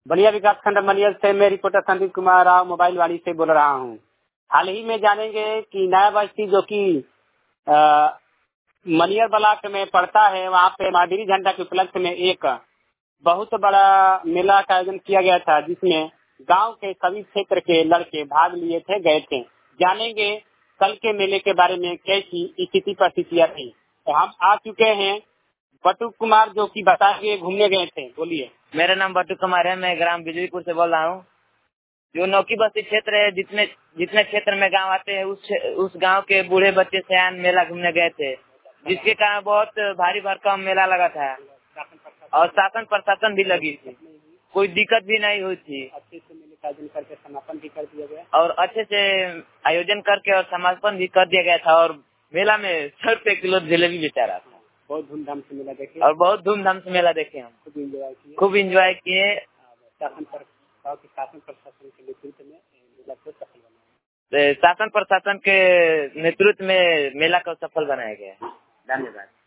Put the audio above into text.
बलिया विकास खंड मनियल से मैं रिपोर्टर संदीप कुमार राव मोबाइल वाणी से बोल रहा हूँ। हाल ही में जानेंगे कि नया बस्ती जो कि मनियर ब्लॉक में पड़ता है, वहाँ पे महावीर झंडा के उपलक्ष्य में एक बहुत बड़ा मेला का आयोजन किया गया था, जिसमें गांव के सभी क्षेत्र के लड़के भाग लिए थे, गए थे। जानेंगे कल के मेले के बारे में कैसी स्थिति परिस्थितियाँ थी। तो हम आ चुके हैं बटू कुमार, जो कि बताएंगे घूमने गए थे। बोलिए। मेरा नाम बटू कुमार है, मैं ग्राम बिजलीपुर से बोल रहा हूँ। जो नौकी बस्ती क्षेत्र है, जितने क्षेत्र में गांव आते हैं, उस गांव के बूढ़े बच्चे सयान मेला घूमने गए थे, जिसके कारण बहुत भारी भरकम मेला लगा था और शासन प्रशासन भी लगी थी। कोई दिक्कत भी नहीं हुई थी। अच्छे से मेले का आयोजन करके समापन भी कर दिया गया और अच्छे से आयोजन करके और समापन भी कर दिया गया था। और मेला में 100 रुपए किलो जलेबी बेचा रहा था। बहुत धूमधाम से मेला देखे और बहुत धूमधाम से मेला देखे हम। खूब इंजॉय किए। शासन प्रशासन के नेतृत्व में मेला को सफल शासन प्रशासन के नेतृत्व में मेला को सफल बनाया गया। धन्यवाद।